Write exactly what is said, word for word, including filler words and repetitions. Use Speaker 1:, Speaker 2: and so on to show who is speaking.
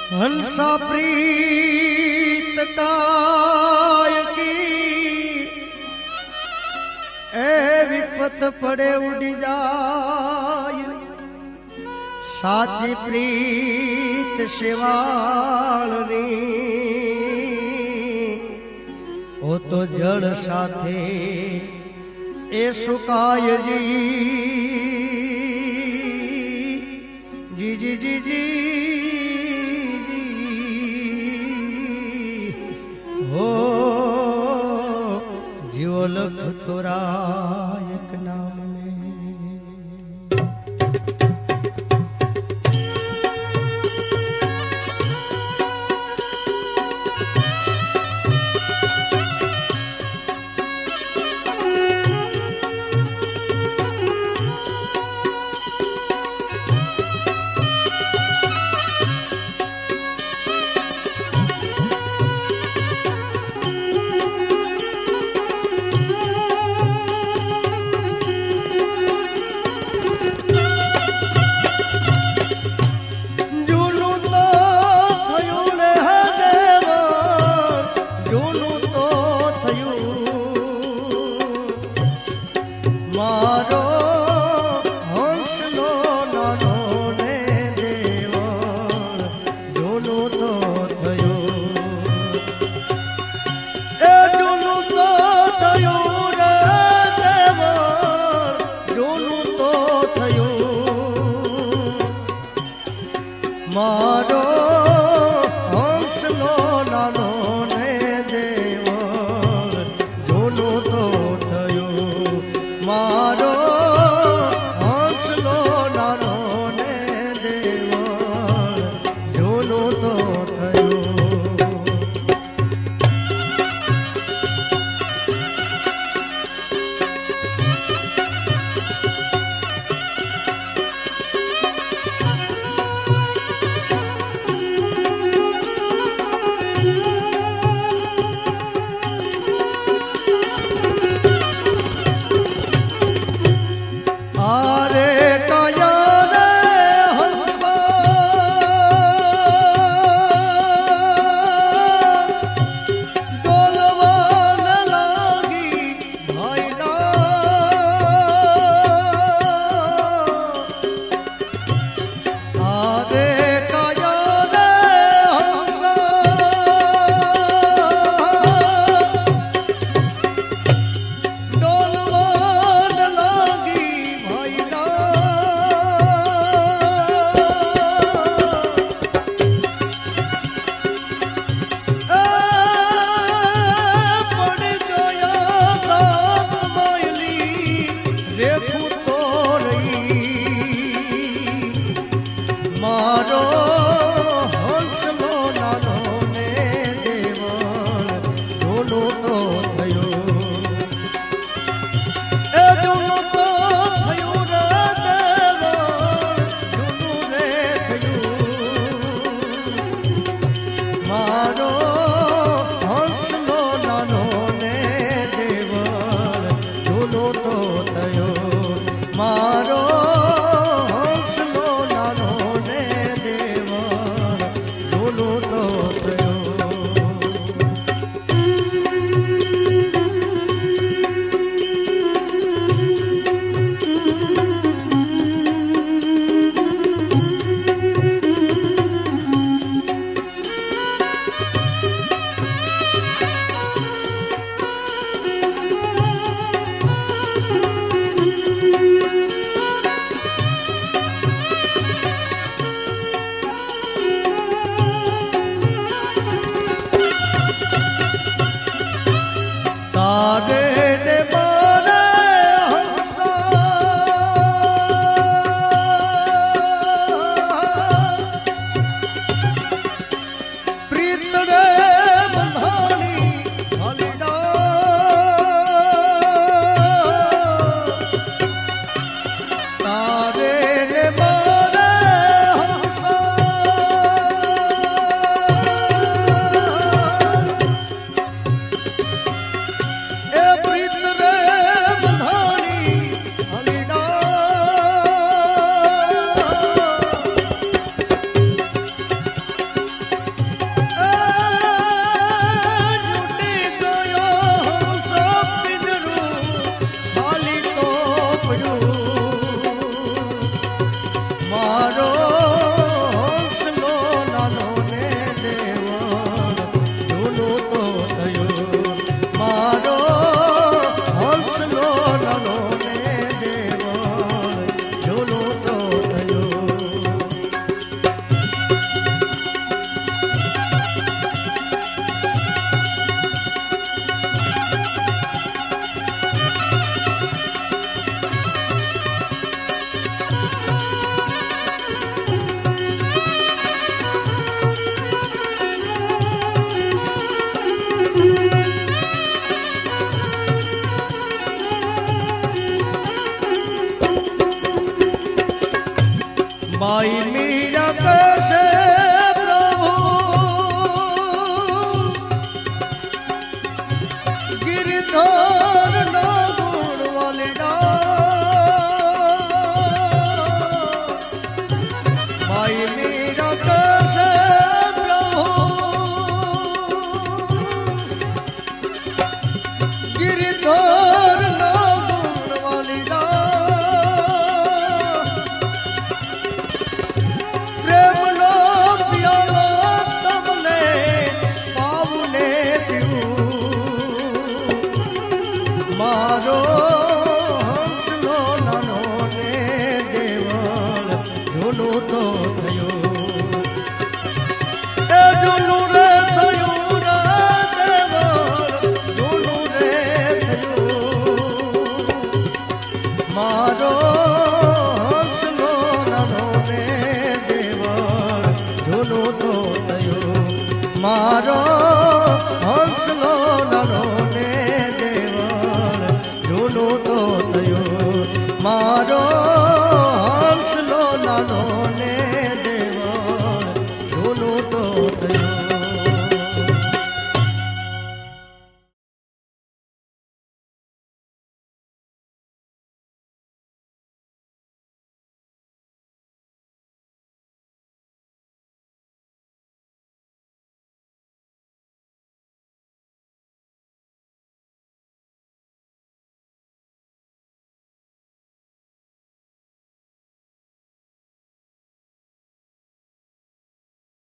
Speaker 1: हंसा प्रीत काय की ए विपत पड़े उड़ी जाय साची प्रीत शिवाल री ओ तो जड़ साथे ए सुकाय जी जी जी जी जी हो जीव लख तोरा एक नाम में मारो हंसलो नानो ने देव जोनो तो थयो मारो हंसलो नानो ने देव जोनो तो थयो मार मीरा कैसे प्रभु गिरधर ना गुण वाले माई मीरा कैसे प्रभु गिरधर ना गुण वाली प्रेम नो प्याला तमने पावने पीऊ मारो हंसलो नानो ने देवल झूलो तो थयो ए झूलो रे थयो रे देवल झूलो रे थयो मारो हंसलो नानो ने देवल झूलो तो थयो मारो हंसलो नानो ने देवल झूलो तो थयो मारो